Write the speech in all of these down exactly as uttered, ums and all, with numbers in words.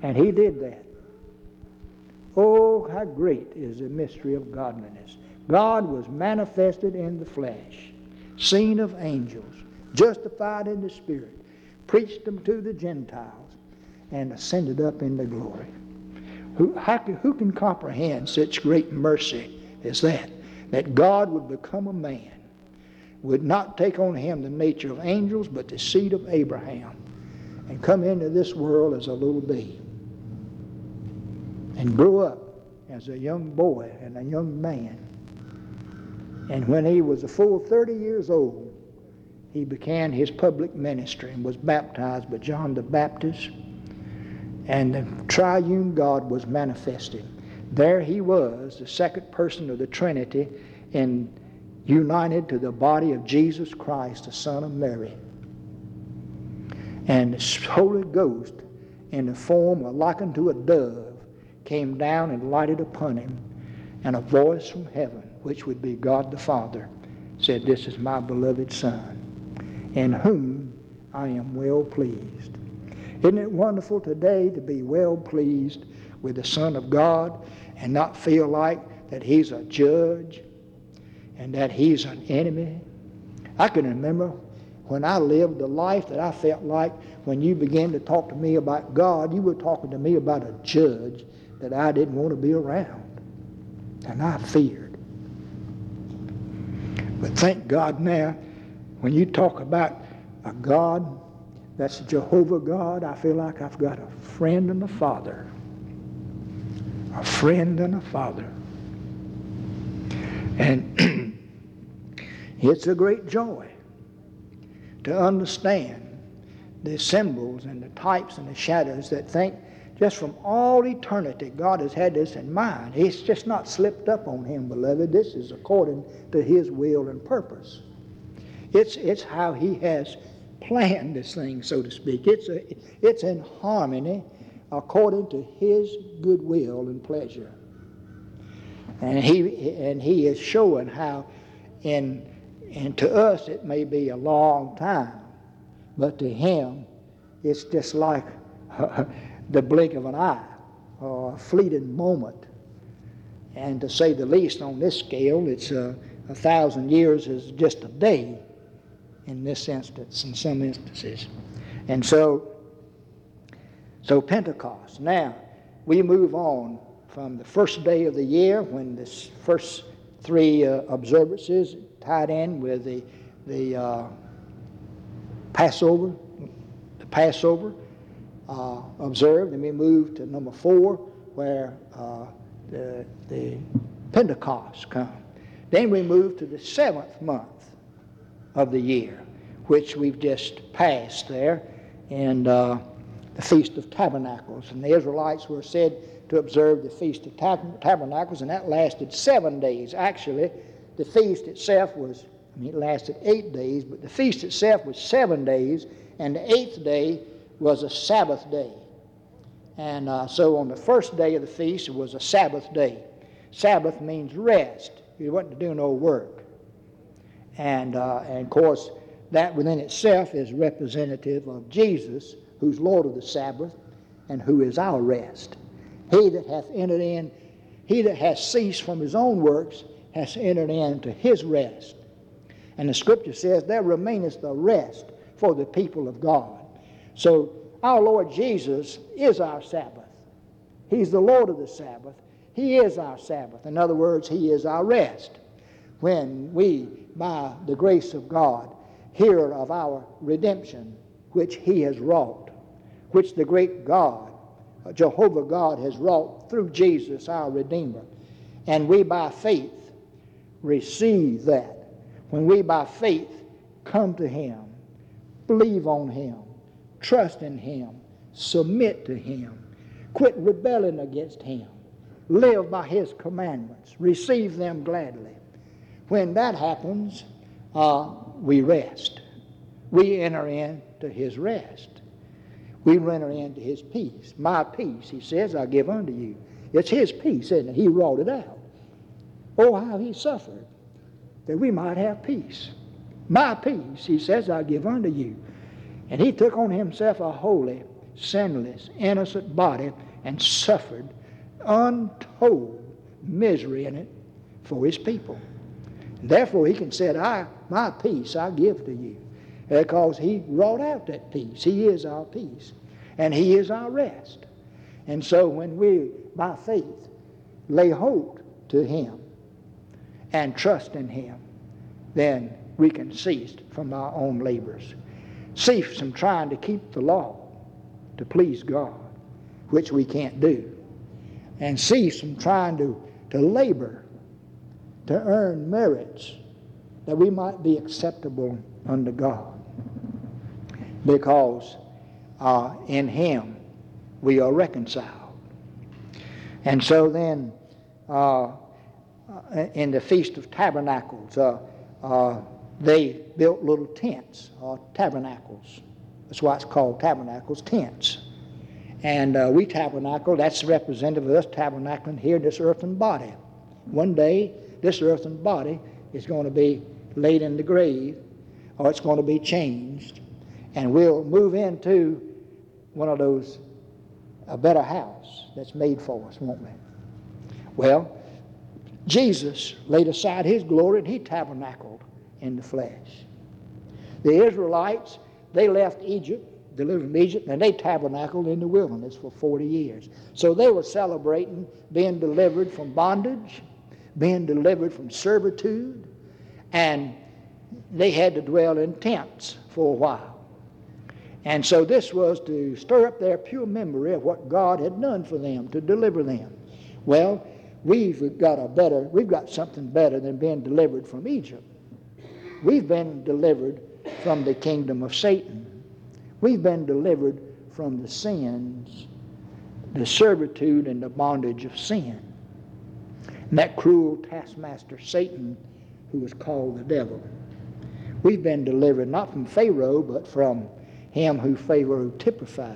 And he did that. Oh, how great is the mystery of godliness. God was manifested in the flesh, seen of angels, justified in the Spirit, preached them to the Gentiles, and ascended up into glory. Who, how can, who can comprehend such great mercy as that? That God would become a man, would not take on him the nature of angels, but the seed of Abraham, and come into this world as a little babe, and grow up as a young boy and a young man. And when he was a full thirty years old, he began his public ministry and was baptized by John the Baptist. And the triune God was manifested. There he was, the second person of the Trinity, and united to the body of Jesus Christ, the Son of Mary. And the Holy Ghost, in the form of like unto a dove, came down and lighted upon him, and a voice from heaven, which would be God the Father, said, "This is my beloved Son, in whom I am well pleased." Isn't it wonderful today to be well pleased with the Son of God and not feel like that he's a judge and that he's an enemy? I can remember when I lived the life that I felt like when you began to talk to me about God, you were talking to me about a judge that I didn't want to be around, and I feared. But thank God now, when you talk about a God that's Jehovah God, I feel like I've got a friend and a father. A friend and a father. And it's a great joy to understand the symbols and the types and the shadows that think just from all eternity God has had this in mind. It's just not slipped up on him, beloved. This is according to his will and purpose. It's, it's how he has planned this thing, so to speak. It's, a, it's in harmony according to his good will and pleasure. And he, and he is showing how in, and to us it may be a long time, but to him it's just like uh, the blink of an eye or a fleeting moment. And to say the least, on this scale, it's uh, a thousand years is just a day in this instance, in some instances. And so, so Pentecost. Now, we move on from the first day of the year when this first three uh, observances tied in with the, the uh, Passover, the Passover uh, observed, and we move to number four where uh, the, the Pentecost comes. Then we move to the seventh month of the year, which we've just passed there, and uh, the Feast of Tabernacles. And the Israelites were said to observe the Feast of Tab- Tabernacles, and that lasted seven days. Actually, the feast itself was, I mean, it lasted eight days, but the feast itself was seven days, and the eighth day was a Sabbath day. And uh, so on the first day of the feast, it was a Sabbath day. Sabbath means rest. You wasn't doing no work. And, uh, and of course, that within itself is representative of Jesus, who's Lord of the Sabbath, and who is our rest. He that hath entered in, he that hath ceased from his own works, has entered into his rest. And the Scripture says, there remaineth the rest for the people of God. So our Lord Jesus is our Sabbath. He's the Lord of the Sabbath. He is our Sabbath. In other words, he is our rest. When we, by the grace of God, hear of our redemption, which he has wrought, which the great God, Jehovah God, has wrought through Jesus, our Redeemer, and we by faith receive that. When we by faith come to him, believe on him, trust in him, submit to him, quit rebelling against him, live by his commandments, receive them gladly. When that happens, uh, we rest. We enter into his rest. We enter into his peace. My peace, he says, I give unto you. It's his peace, isn't it? He wrought it out. Oh, how he suffered that we might have peace. My peace, he says, I give unto you. And he took on himself a holy sinless, innocent body and suffered untold misery in it for his people. Therefore he can say, I, my peace I give to you, because he wrought out that peace. He is our peace, and he is our rest. And so when we, by faith, lay hold to him and trust in him, then we can cease from our own labors. Cease from trying to keep the law to please God, which we can't do. And cease from trying to, to labor to earn merits that we might be acceptable unto God. Because uh, in him we are reconciled. And so then uh, in the Feast of Tabernacles, uh, uh, they built little tents, or tabernacles. That's why it's called tabernacles, tents. And uh, we tabernacle, that's representative of us tabernacling here in this earthen body. One day, this earthen body is going to be laid in the grave, or it's going to be changed, and we'll move into one of those, a better house that's made for us, won't we? Well, Jesus laid aside his glory and he tabernacled in the flesh. The Israelites, they left Egypt, delivered from Egypt, and they tabernacled in the wilderness for forty years. So they were celebrating being delivered from bondage, being delivered from servitude, and they had to dwell in tents for a while. And so this was to stir up their pure memory of what God had done for them, to deliver them. Well, we've got a better, we've got something better than being delivered from Egypt. We've been delivered from the kingdom of Satan. We've been delivered from the sins, the servitude and the bondage of sin. And that cruel taskmaster Satan, who was called the devil. We've been delivered not from Pharaoh, but from him who Pharaoh typified.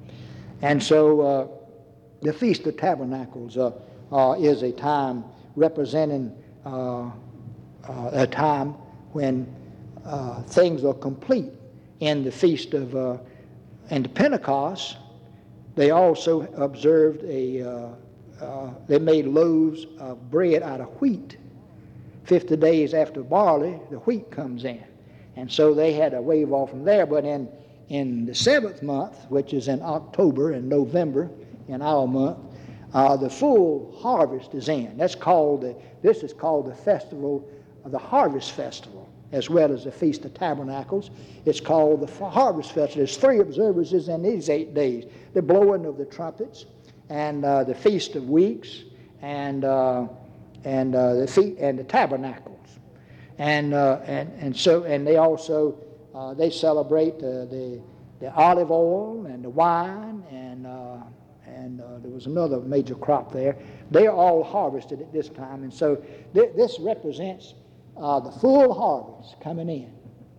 And so uh, the Feast of Tabernacles uh, uh, is a time representing uh, uh, a time when uh, things are complete. In the Feast of uh, and the Pentecost, they also observed a, uh, uh, they made loaves of bread out of wheat. Fifty days after barley, the wheat comes in. And so they had a wave off from there, but in In the seventh month, which is in October and November, in our month, uh, the full harvest is in. That's called the, this is called the festival, of the Harvest Festival, as well as the Feast of Tabernacles. It's called the Harvest Festival. There's three observances in these eight days: the blowing of the trumpets, and uh, the Feast of Weeks, and uh, and uh, the feet and the Tabernacles, and uh, and and so and they also. Uh, they celebrate uh, the the olive oil and the wine, and uh, and uh, there was another major crop there. They are all harvested at this time, and so th- this represents uh, the full harvest coming in.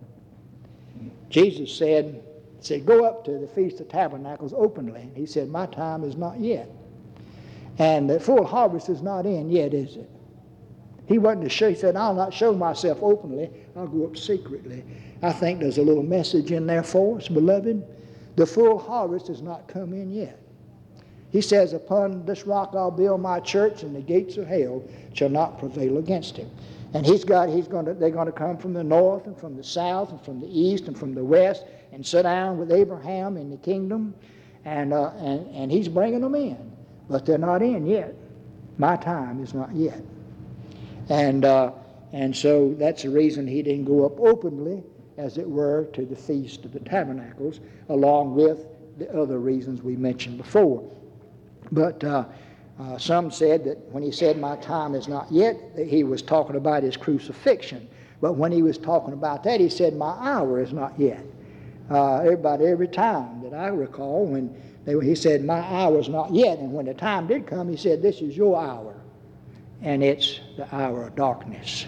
Jesus said, said, "Go up to the Feast of Tabernacles openly." He said, "My time is not yet," and the full harvest is not in yet, is it? He wasn't to show. He said, "I'll not show myself openly. I'll go up secretly." I think there's a little message in there for us, beloved. The full harvest has not come in yet. He says, "Upon this rock I'll build my church, and the gates of hell shall not prevail against it." And he's got, he's going to, they're going to come from the north and from the south and from the east and from the west and sit down with Abraham in the kingdom, and uh, and and he's bringing them in, but they're not in yet. My time is not yet, and uh, and so that's the reason he didn't go up openly, as it were, to the Feast of the Tabernacles, along with the other reasons we mentioned before. But uh, uh, some said that when he said, "My time is not yet," that he was talking about his crucifixion. But when he was talking about that, he said, "My hour is not yet." Uh, everybody, every time that I recall, when they, he said, "My hour is not yet," and when the time did come, he said, "This is your hour, and it's the hour of darkness."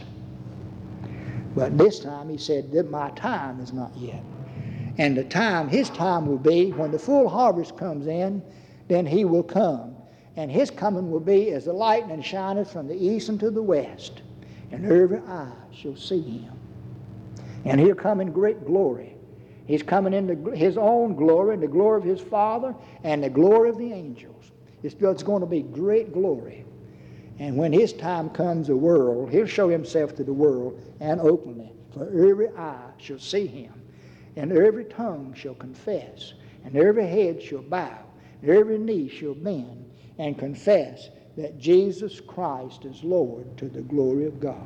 But this time he said that my time is not yet. And the time, his time will be when the full harvest comes in, then he will come. And his coming will be as the lightning shineth from the east unto the west, and every eye shall see him. And he'll come in great glory. He's coming in the, his own glory, and the glory of his Father, and the glory of the angels. It's, it's going to be great glory. And when his time comes, the world, he'll show himself to the world, and openly. For every eye shall see him, and every tongue shall confess, and every head shall bow, and every knee shall bend, and confess that Jesus Christ is Lord, to the glory of God.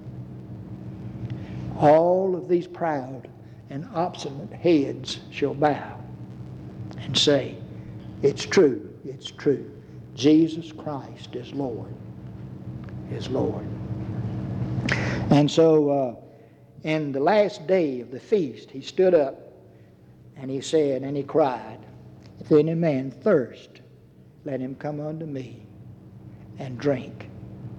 All of these proud and obstinate heads shall bow and say, it's true, it's true. Jesus Christ is Lord, is Lord. And so uh, in the last day of the feast, he stood up and he said, and he cried, if any man thirst, let him come unto me and drink.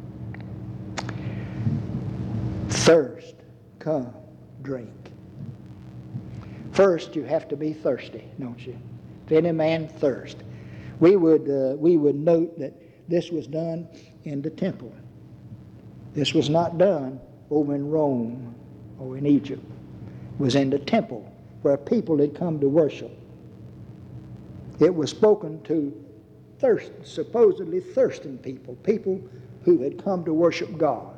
Thirst, come, drink. First, you have to be thirsty, don't you? If any man thirst. We would, uh, we would note that this was done in the temple. This was not done over in Rome or in Egypt. It was in the temple where people had come to worship. It was spoken to thirst, supposedly thirsting people, people who had come to worship God.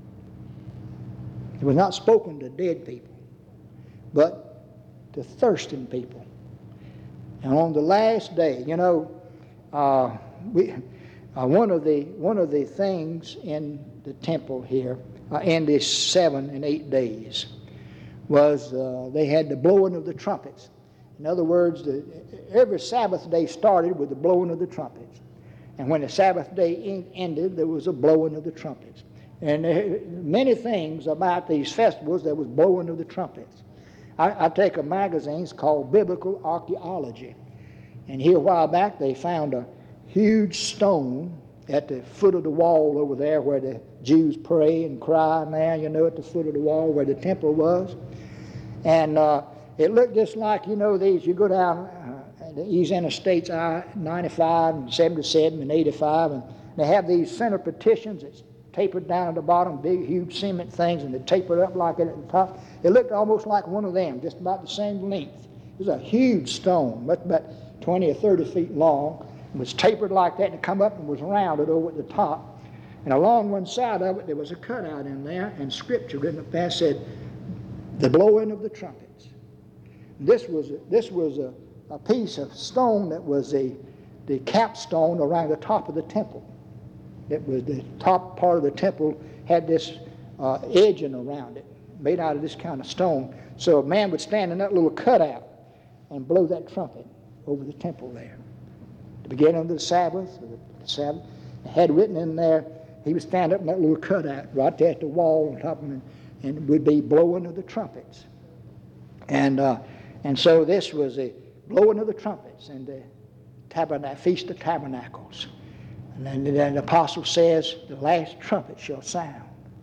It was not spoken to dead people, but to thirsting people. And on the last day, you know, uh, we, uh, one of the one of the things in the temple here, uh, in these seven and eight days, was uh, they had the blowing of the trumpets. In other words, the, every Sabbath day started with the blowing of the trumpets. And when the Sabbath day in, ended, there was a blowing of the trumpets. And there, many things about these festivals, there was blowing of the trumpets. I, I take a magazine, it's called Biblical Archaeology. And here a while back, they found a huge stone at the foot of the wall over there where the Jews pray and cry now, you know, at the foot of the wall where the temple was. And uh, it looked just like, you know, these, you go down uh, these interstates, I ninety-five and seventy-seven and eighty-five, and they have these center petitions that's tapered down at the bottom, big, huge cement things, and they tapered up like it at the top. It looked almost like one of them, just about the same length. It was a huge stone, must about twenty or thirty feet long. It was tapered like that, and it come up and was rounded over at the top. And along one side of it, there was a cutout in there, and scripture written up there said, the blowing of the trumpets. This was a, this was a, a piece of stone that was a, the capstone around the top of the temple. It was the top part of the temple had this uh, edging around it, made out of this kind of stone. So a man would stand in that little cutout and blow that trumpet over the temple there. The beginning of the Sabbath, or the Sabbath, it had written in there, he would stand up in that little cutout right there at the wall on top of him, and it would be blowing of the trumpets. And uh, and so this was the blowing of the trumpets and the tabernacle, Feast of Tabernacles. And then, then the apostle says, the last trumpet shall sound,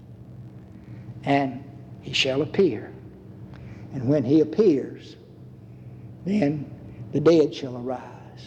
and he shall appear. And when he appears, then the dead shall arise.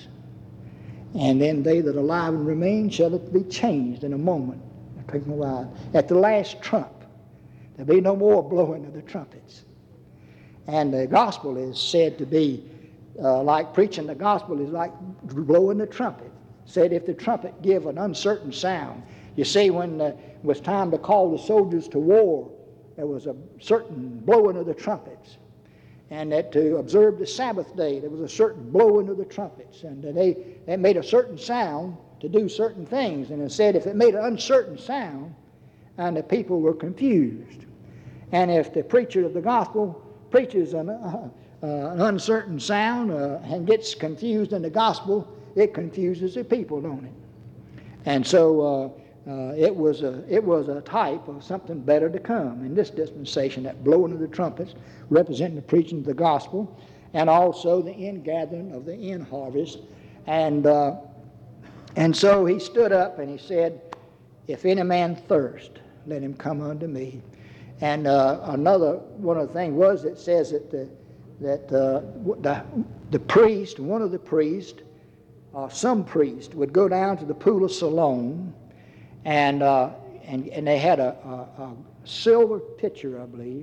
And then they that are alive and remain shall be changed in a moment. Taking a while. At the last trump, there'll be no more blowing of the trumpets. And the gospel is said to be uh, like preaching the gospel is like blowing the trumpet. Said if the trumpet give an uncertain sound. You see, when uh, it was time to call the soldiers to war, there was a certain blowing of the trumpets. And that to observe the Sabbath day, there was a certain blowing of the trumpets. And they, they made a certain sound to do certain things. And it said if it made an uncertain sound, and the people were confused. And if the preacher of the gospel preaches an, uh, uh, an uncertain sound uh, and gets confused in the gospel, it confuses the people, don't it? And so uh, uh, it was a it was a type of something better to come in this dispensation, that blowing of the trumpets representing the preaching of the gospel, and also the ingathering of the in harvest. And uh, and so he stood up and he said, if any man thirst, let him come unto me. And uh, another one of the things was, it says that the, that uh, the, the priest, one of the priests, uh, some priest would go down to the pool of Siloam, and uh, and and they had a, a, a silver pitcher, I believe,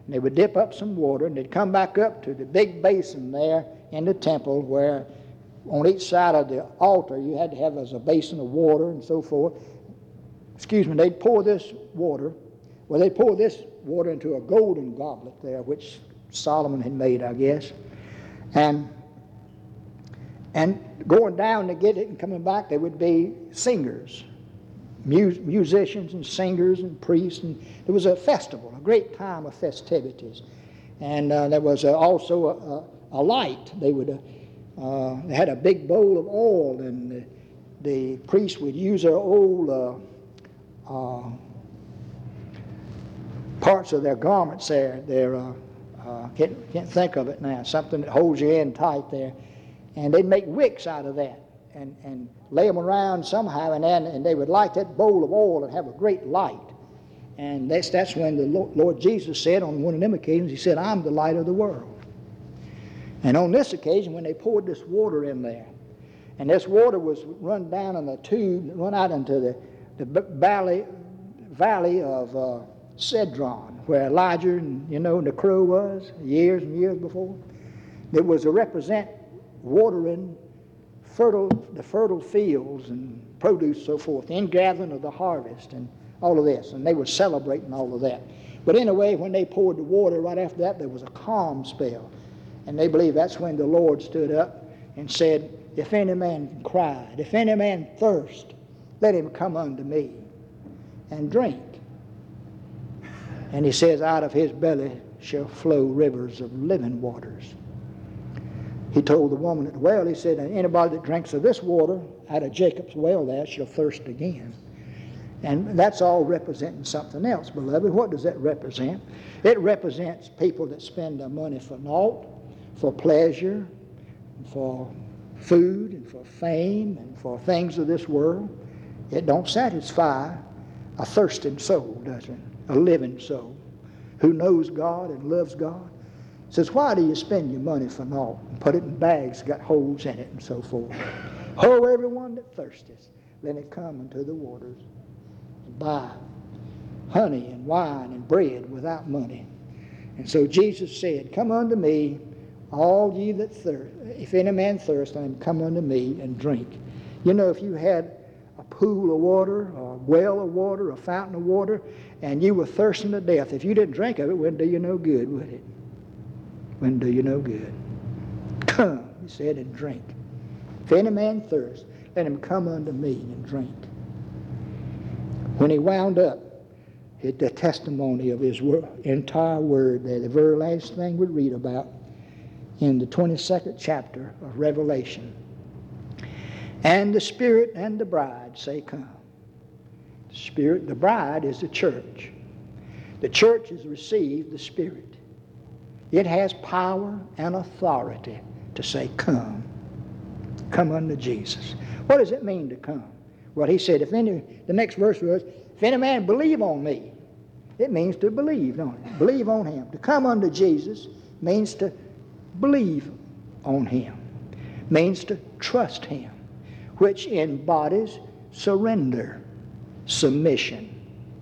and they would dip up some water, and they'd come back up to the big basin there in the temple where on each side of the altar you had to have as a basin of water and so forth. Excuse me, they'd pour this water, well, they'd pour this water into a golden goblet there, which Solomon had made, I guess. And and going down to get it and coming back, there would be singers, mus- musicians and singers and priests. And it was a festival, a great time of festivities. And uh, there was uh, also a, a, a light. They would uh, uh, they had a big bowl of oil, and the, the priests would use their old uh, uh, parts of their garments there. Their uh, uh, can't can't think of it now. Something that holds you in tight there. And they'd make wicks out of that and, and lay them around somehow, and then and they would light that bowl of oil and have a great light. And that's, that's when the Lord Jesus said on one of them occasions, he said, I'm the light of the world. And on this occasion, when they poured this water in there, and this water was run down in a tube, run out into the, the valley, valley of uh, Cedron, where Elijah and, you know, the crow was years and years before. It was to represent watering fertile, the fertile fields and produce, so forth, the ingathering of the harvest and all of this. And they were celebrating all of that. But anyway, when they poured the water, right after that, there was a calm spell. And they believe that's when the Lord stood up and said, if any man cried, if any man thirst, let him come unto me and drink. And he says, out of his belly shall flow rivers of living waters. He told the woman at the well, he said, anybody that drinks of this water out of Jacob's well there shall thirst again. And that's all representing something else, beloved. What does that represent? It represents people that spend their money for naught, for pleasure, for food, and for fame, and for things of this world. It don't satisfy a thirsting soul, does it? A living soul who knows God and loves God. Says, why do you spend your money for naught and put it in bags got holes in it and so forth? Ho, everyone that thirsteth, let it come unto the waters and buy honey and wine and bread without money. And so Jesus said, come unto me, all ye that thirst. If any man thirst, let him come unto me and drink. You know, if you had a pool of water, a well of water, a fountain of water, and you were thirsting to death, if you didn't drink of it, it wouldn't do you no good, would it? Wouldn't do you no good. Come, he said, and drink. If any man thirst, let him come unto me and drink. When he wound up the testimony of his entire word there, the very last thing we read about in the twenty-second chapter of Revelation. And the Spirit and the bride say, come. The Spirit, the bride is the church. The church has received the Spirit. It has power and authority to say, come. Come unto Jesus. What does it mean to come? Well, he said, if any, the next verse was, if any man believe on me, it means to believe, don't it? Believe on him. To come unto Jesus means to believe on him. Means to trust him, which embodies surrender, submission,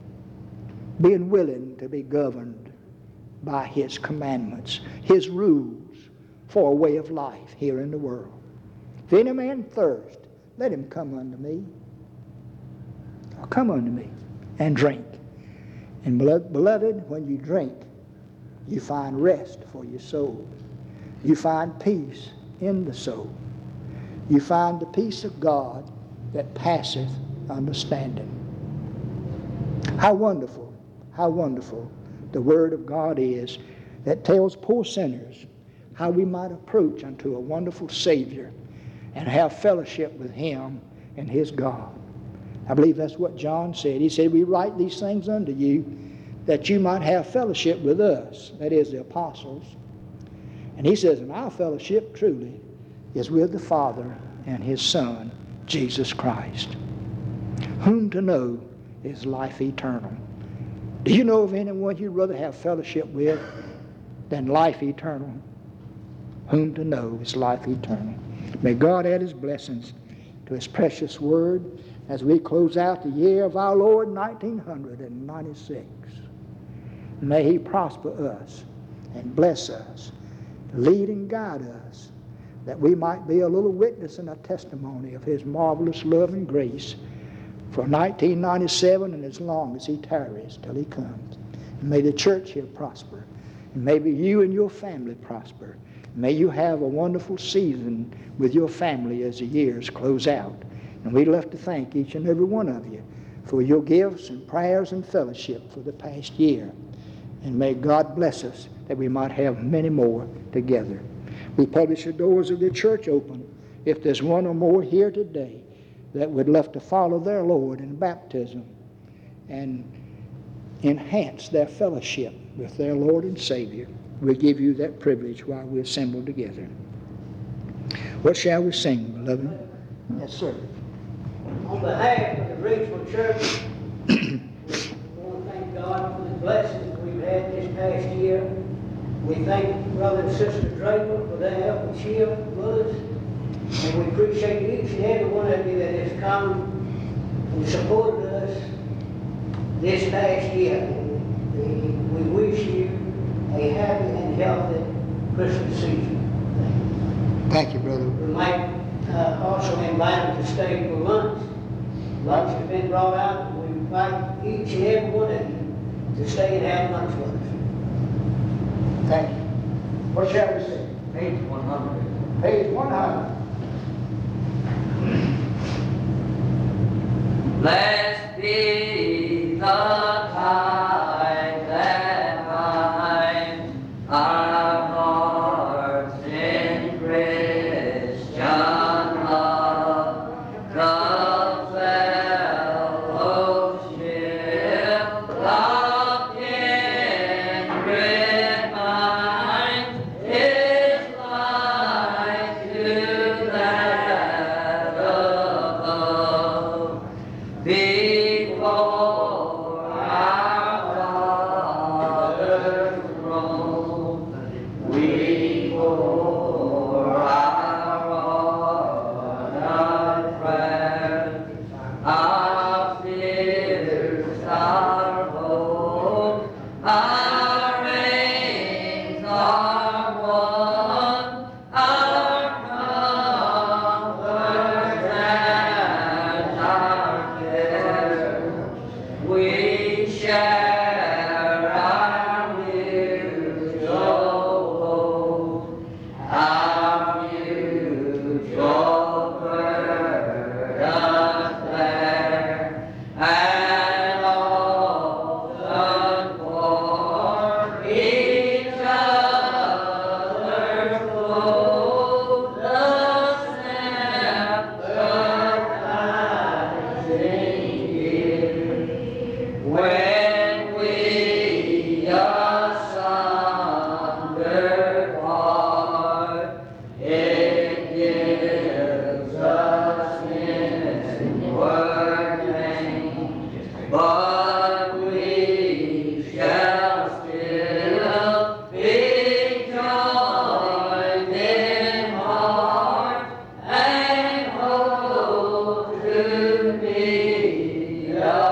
being willing to be governed by his commandments, his rules for a way of life here in the world. If any man thirst, let him come unto me. Or come unto me and drink. And beloved, when you drink, you find rest for your soul. You find peace in the soul. You find the peace of God that passeth understanding. How wonderful, how wonderful the Word of God is, that tells poor sinners how we might approach unto a wonderful Savior and have fellowship with him and his God. I believe that's what John said. He said, we write these things unto you that you might have fellowship with us, that is, the apostles. And he says, and our fellowship truly is with the Father and his Son, Jesus Christ, whom to know is life eternal. Do you know of anyone you'd rather have fellowship with than life eternal? Whom to know is life eternal. May God add his blessings to his precious word as we close out the year of our Lord, nineteen ninety-six. May He prosper us and bless us, lead and guide us, that we might be a little witness and a testimony of His marvelous love and grace for nineteen ninety-seven and as long as He tarries till He comes. And may the church here prosper. And maybe you and your family prosper. May you have a wonderful season with your family as the years close out. And we'd love to thank each and every one of you for your gifts and prayers and fellowship for the past year. And may God bless us that we might have many more together. We publish the doors of the church open. If there's one or more here today that would love to follow their Lord in baptism and enhance their fellowship with their Lord and Savior, we give you that privilege while we assemble together. What shall we sing, beloved? Yes, sir. On behalf of the Ridgeville Church, we want to thank God for the blessings we've had this past year. We thank Brother and Sister Draper for their help and cheer with us. And we appreciate each and every one of you that has come and supported us this past year. We wish you a happy and healthy Christmas season. Thank you, brother. We might uh, also invite them to stay for lunch. Lunch has been brought out. We invite each and every one of you to stay and have lunch with us. Thank you. What shall we say? Page one hundred. Page one hundred. Blessed be the time that binds our hearts in Christian love, the fellowship of kindred minds is like to that above. Before our Father's throne, we pour our honored prayers, our fears, our hopes, our aims are one, our comforts and our cares. We share our mutual hope, our mutual burdens bear, and often for each other's clothes the sympathizing ear. When we asunder part, it gives us inward pain, but we shall still be joined in heart and hope to meet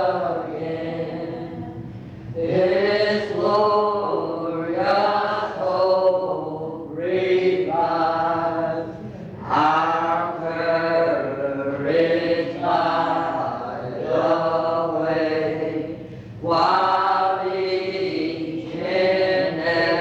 again. This glorious hope revives our courage by the way, while each in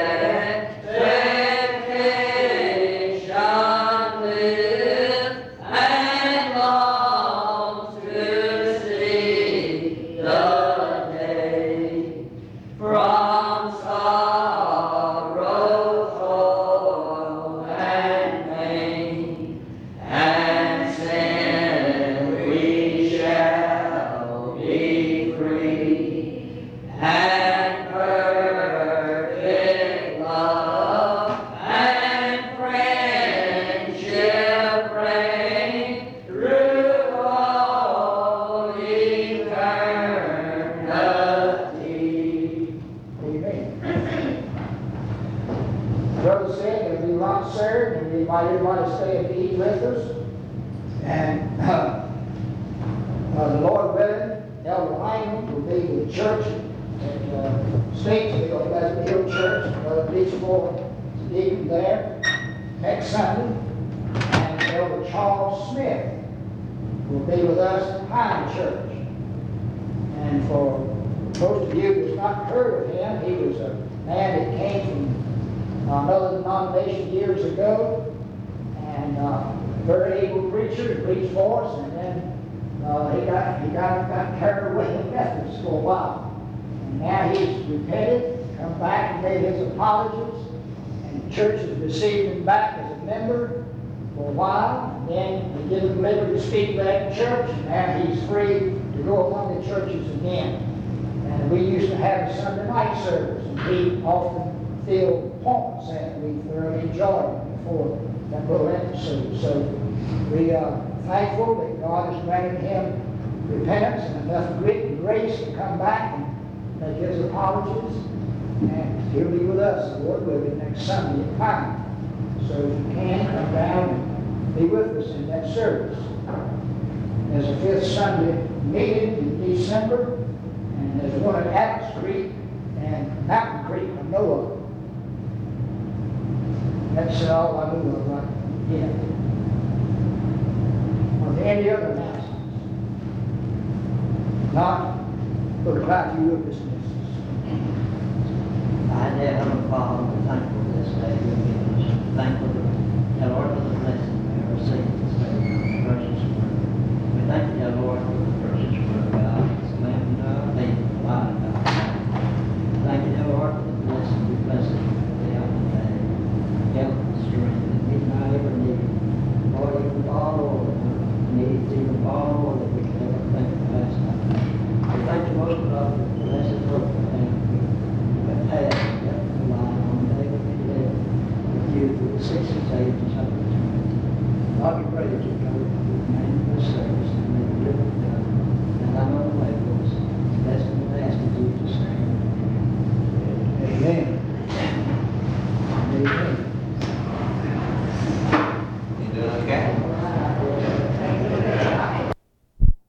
expectation lives and longs to see the day. From sorrow, toil, and pain, and sin we shall be free, and perfect love and friendship reign through all eternity. Amen. Brother said that we lunch served and we invite everybody to stay and eat with us. And uh, uh, the Lord willing, Elder Langman will be with church at uh, Statesville, Pleasant Hill Church, Brother Beachmore, deacon there, next Sunday. And Elder Charles Smith will be with us at Pine Church. And for most of you who's not heard of him, he was a man that came from another denomination years ago, and uh, very able preacher, preached for us, and then uh, he got he got got carried away in Methodist for a while. And now he's repented, come back and made his apologies, and the church has received him back as a member for a while, and then they give him liberty to speak back in church, and now he's free to go among the churches again. And we used to have a Sunday night service, and he often filled points that we thoroughly enjoyed before that little episode. So we are thankful that God has granted him repentance and enough grit and grace to come back and make his apologies. And he'll be with us, the Lord willing, next Sunday at Pine. So if you can, come down and be with us in that service. There's a fifth Sunday meeting in December, and there's one at Adams Creek and Mountain Creek, I know of. That's all I know of right here. Are there any other announcements? Not? Brother Clyde, you will dismiss us. I, dear Heavenly Father, we're thankful for this day you've given us. Thankful, dear Lord, for the blessings